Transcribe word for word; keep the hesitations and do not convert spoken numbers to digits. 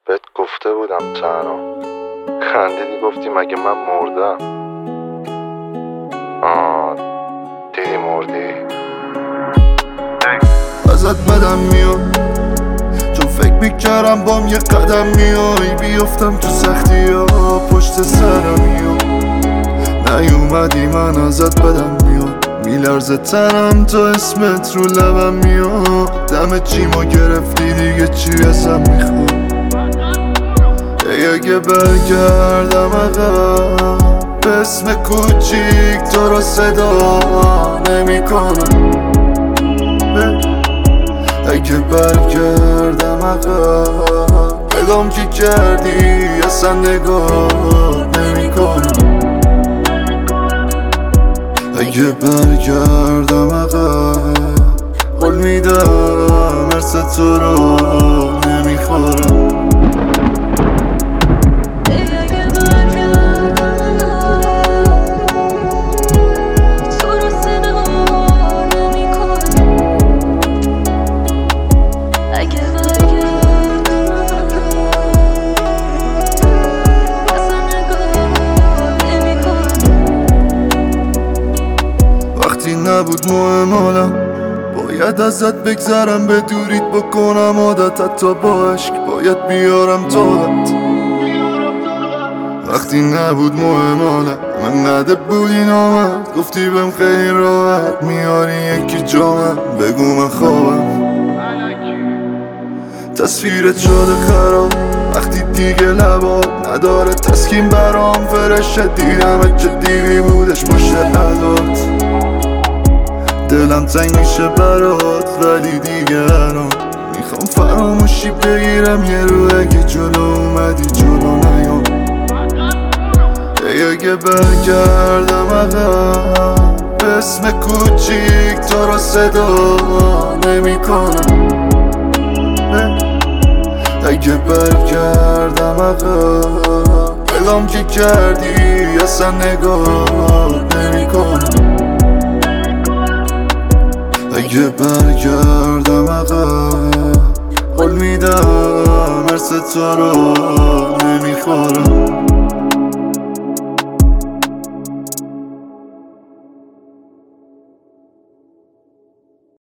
بهت گفته بودم تنها خندیدی گفتی مگه من مردم. آه دیدی مردی. ازت بدم میاد چون فکر میکردم بام یه قدم میای بیفتم تو سختی ها پشت سرم میاد. نیومدی من ازت بدم میاد میلرزه تنم تا اسمت رو لبم میاد. دم چیمو گرفتی دیگه چی ازم میخواد. اگه برگردم عقب به اسم کوچیک تو رو صدا نمی کنم. اگه برگردم عقب بگم که کردی اصلا نگاه نمی کنم. اگه برگردم عقب قول میدم مرس تو رو نمیخورم. وقتی نبود مهم حالم باید ازت بگذرم به دوریت بکنم عادت حتی با عشق باید بیارم طاقت. وقتی نبود مهم حالم من نده بودی نامد گفتی بهم خیلی راحت میاری یکی جامم بگو من خوابم. تصویرت شده خراب وقتی دیگه لبات نداره تسکین برام فرشه. دیدمت چه دیوی بودش پشت عدات دلم تنگ میشه برات ولی دیگه الان میخوام فراموشی بگیرم یه رو. اگه جلو اومدی جلو نیام اگه برگردم عقب به اسم کوچیک تو رو صدا نمی کنم. اگه برگردم عقب بگم که کردی اصلا نگاه نمی کنم. اگه برگردم عقب قول میدم مرس تو رو نمیخورم.